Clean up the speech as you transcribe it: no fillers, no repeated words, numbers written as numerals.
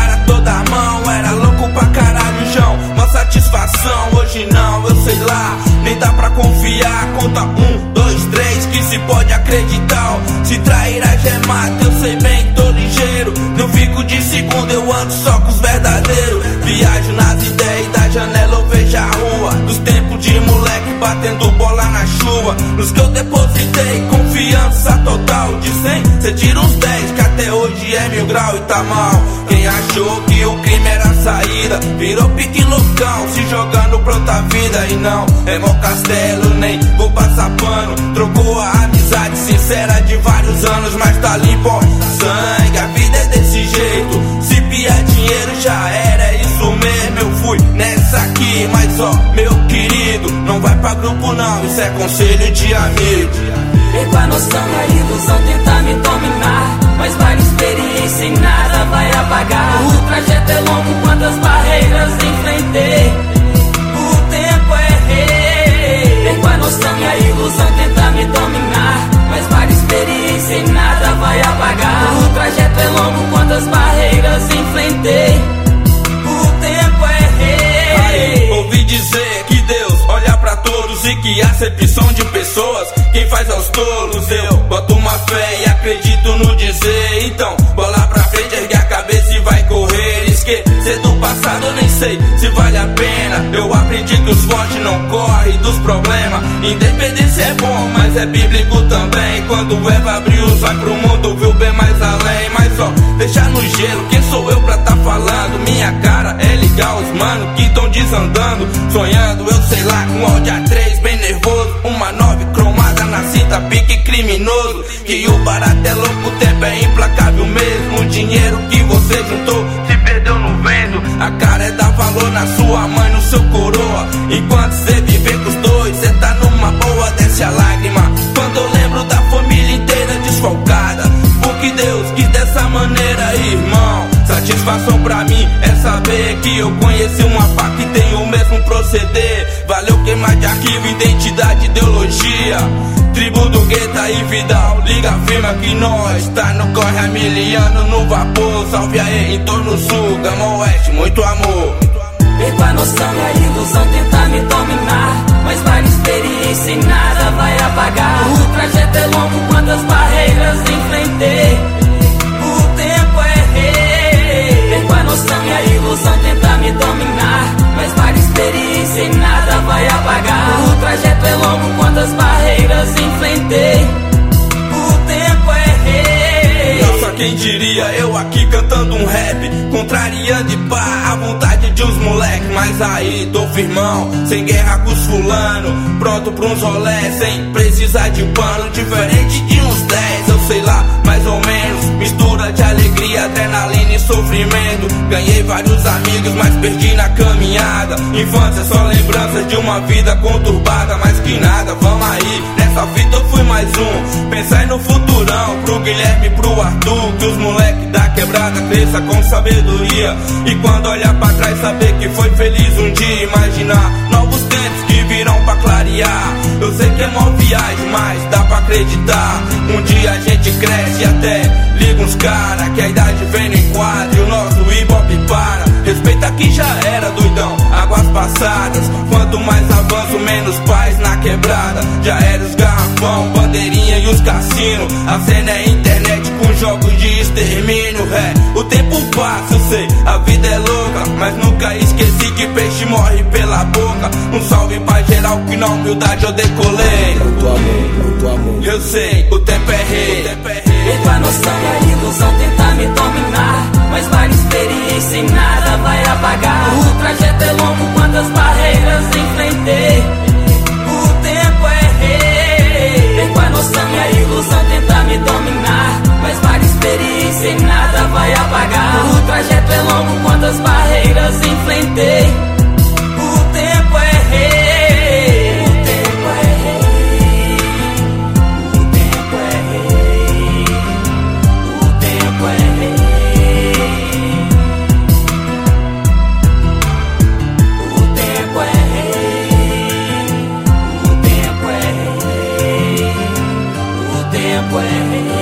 cara toda a mão. Era louco pra caralho, João, mó satisfação. Hoje não, eu sei lá, nem dá pra confiar. Conta 1, 2, 3, que se pode acreditar. Se trair a gemata, eu sei bem, tô ligeiro. Não fico de segundo, eu ando só com os verdadeiros. Viajo nas ideias, da janela eu vejo a rua. Dos tempos de moleque batendo bola na chuva. Nos que eu depositei confiança total. De 100, cê tira uns 10, que até hoje é 1000 grau e tá mal. Quem achou que o crime era a saída virou pique loucão, se jogando pra outra vida. E não é mó castelo, nem vou passar pano. Trocou a amizade sincera de vários anos, mas tá limpo, ó, sangue. A vida é desse jeito, se piar dinheiro já era, é isso mesmo. Eu fui nessa aqui, mas ó, meu querido, não vai pra grupo não, isso é conselho de amigo. Perco a noção e a ilusão tentar me dominar, mas vale experiência e nada vai apagar. O trajeto é longo, quantas barreiras enfrentei, o tempo é rei. Perco a noção e a ilusão tentar me dominar, mas vale experiência e nada vai apagar. O trajeto é longo, quantas barreiras enfrentei, o tempo é rei. Ouvi dizer que Deus olha pra todos e que acepção de pessoas quem faz aos tolos. Eu boto uma fé e acredito no dizer. Então, bola pra frente, ergue a cabeça e vai correr. Esquecer do passado, eu nem sei se vale a pena. Eu aprendi que os fortes não correm dos problemas. Independência é bom, mas é bíblico também. Quando Eva abriu os olhos pro mundo, viu bem mais além. Mas ó, deixa no gelo, quem sou eu pra tá falando? Minha cara é ligar os mano que tão desandando, sonhando, eu sei lá, com Audi A3 bem nervoso, uma 9 cromada na cinta, pique criminoso. Que o barato é louco, o tempo é implacável mesmo. O dinheiro que você juntou se perdeu no vento. A cara é dar valor na sua mãe, no seu coroa. Enquanto cê viver com os dois, cê tá numa boa, desce a lágrima quando eu lembro da família inteira desfalcada. Porque Deus quis dessa maneira, irmão. Satisfação pra mim é saber que eu conheci uma pá que tem o mesmo proceder. Valeu queimar de arquivo, identidade, ideologia. Tribo do gueto e Vidal, liga firma que nós tá no corre há 1000 anos no vapor. Salve aí, em torno sul, Gama Oeste, muito amor. Perco a noção e a ilusão tentar me dominar, mas vale experiência e nada vai apagar. O trajeto é longo, quantas barreiras enfrentei, o tempo é rei. Perco a noção e a ilusão tentar me dominar, mas vale experiência e nada vai apagar. O trajeto é longo, quantas barreiras enfrentei, o tempo é rei. Nossa, quem diria, eu aqui cantando um rap, contrariando e pá, a vontade de uns moleque. Mas aí, tô firmão, sem guerra com os fulano, pronto pra uns rolé, sem precisar de pano. Diferente de uns 10, eu sei lá, mais ou menos, mistura de alegria, adrenalina e sofrimento. Ganhei vários amigos, mas perdi na caminhada. Infância só lembranças de uma vida conturbada, mais que nada, vamos aí, nessa fita eu fui mais um. Pensar no futurão, pro Guilherme e pro Arthur, que os moleque da quebrada cresça com sabedoria. E quando olhar pra trás saber que foi feliz um dia. Imaginar novos tempos que virão pra clarear. Eu sei que é mó viagem, mas dá pra acreditar. Um dia a gente cresce e até liga uns cara, que a idade vem no enquadro e o nosso hip-hop para. Respeita que já era doidão, águas passadas. Quanto mais avanço, menos paz na quebrada. Já era os garrafão, bandeirinha e os cassinos. A cena é internet com jogos de extermínio. É, o tempo passa, eu sei, a vida é louca, mas nunca esqueci que peixe morre pela boca. Um salve pra geral que na humildade eu decolei. Muito amor, muito amor. Eu sei, o tempo é rei. Perco a noção e a ilusão tentar me dominar, mas vale experiência e nada vai apagar. O trajeto é longo, quantas barreiras enfrentei, o tempo é rei. Perco a noção e a ilusão tentar me dominar, mas vale experiência e nada vai apagar. O trajeto é longo, quantas barreiras enfrentei, o tempo é rei. Tempo é rei.